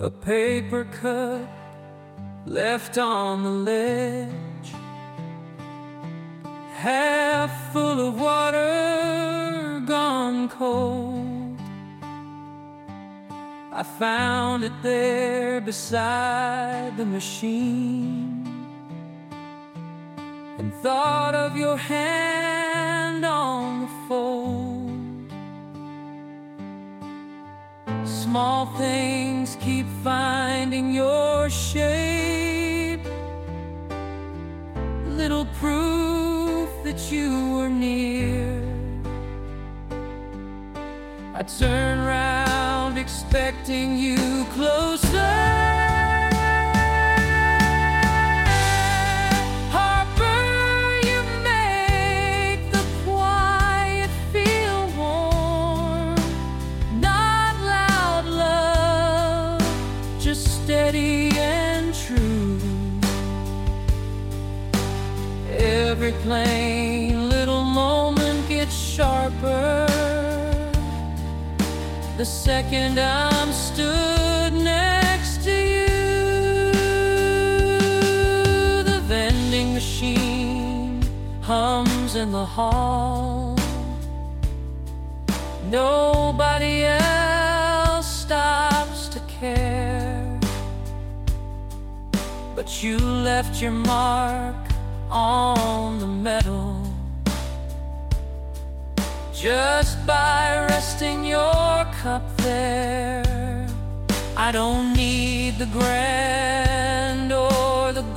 A paper cup left on the ledge, half full of water gone cold. I found it there beside the machine, and thought of your hand on the fold. Small things keep finding your shape, little proof that you were near. I turn round expecting you closer. Steady and true. Every plain little moment gets sharper the second I'm stood next to you. The vending machine hums in the hall. Nobody else stops to care, but you left your mark on the metal just by resting your cup there. I don't need the grand or the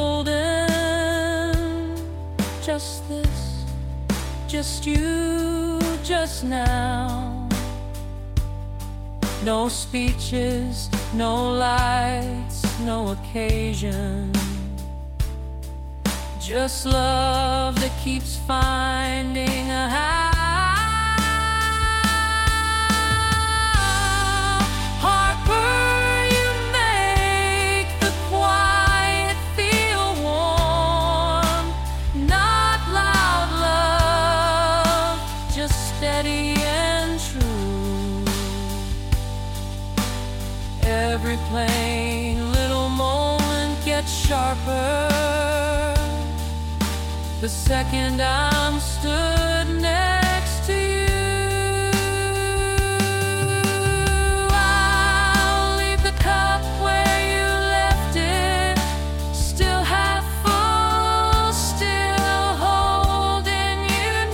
golden, just this, just you, just now. No speeches, no lights, no occasion, just love that keeps finding a how. Harper, you make the quiet feel warm. Not loud love, just steady and true. Every plain little moment gets sharper the second I'm stood next to you. I'll leave the cup where you left it, still half full, still holding you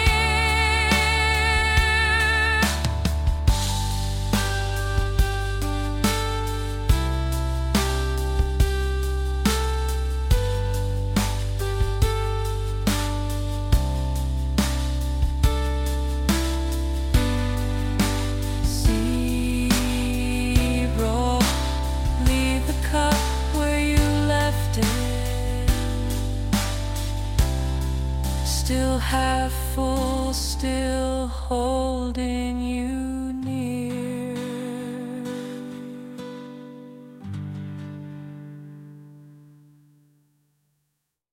near. Still half full, still holding you.